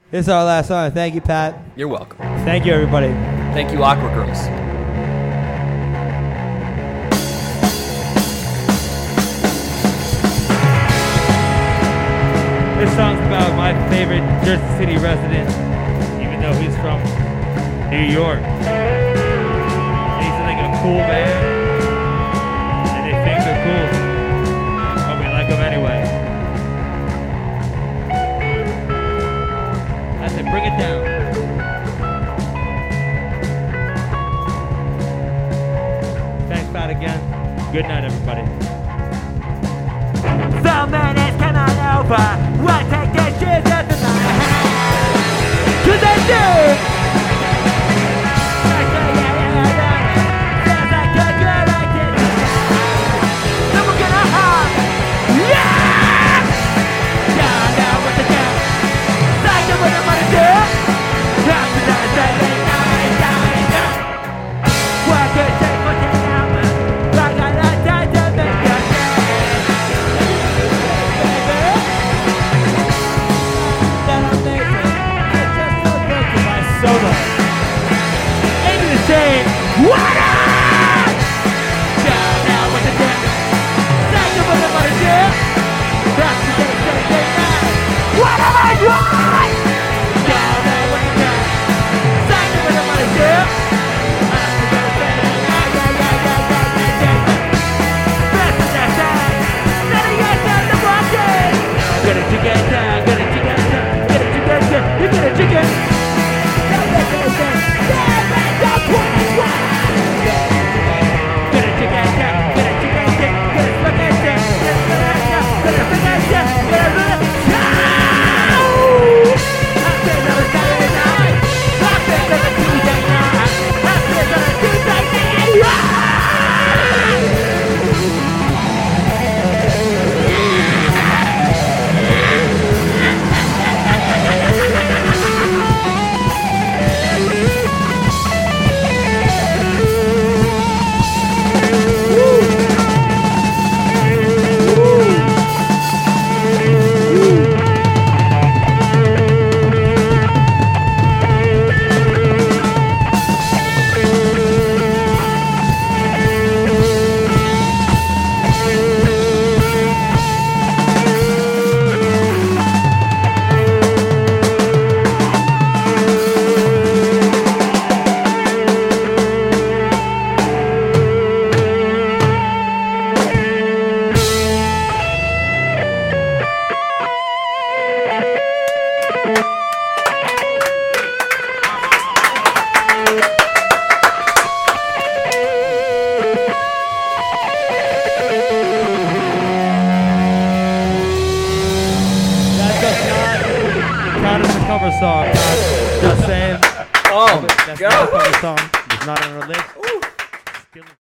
This is our last song. Thank you, Pat. You're welcome. Thank you, everybody. Thank you, Aqua Girls. This song's about my favorite Jersey City resident, even though he's from New York. He's like a cool band, and they think they're cool, but we like them anyway. I said, bring it down. Thanks, Pat, again. Good night, everybody. So many come on over. We'll take this shit out of my hand. 'Cause I do. Sounds like a girl I did. Then we're gonna hop. Yeah! Down, down with the down. Like what I'm gonna do. Down to that Saturday night, down. What could take for 10 hours? I got a time to make a Solo. Into the same. What up? Down now with the dip. That's what I'm gonna do. That's the day night. What am I doing? Down now with the dip. That's what I'm gonna do. That's the day night. That's the day. Let it get down the walking. Get it together. Get it together. Get it together. You get it together. Cover song. Just saying. Oh, That's not a cover song. It's not on our list.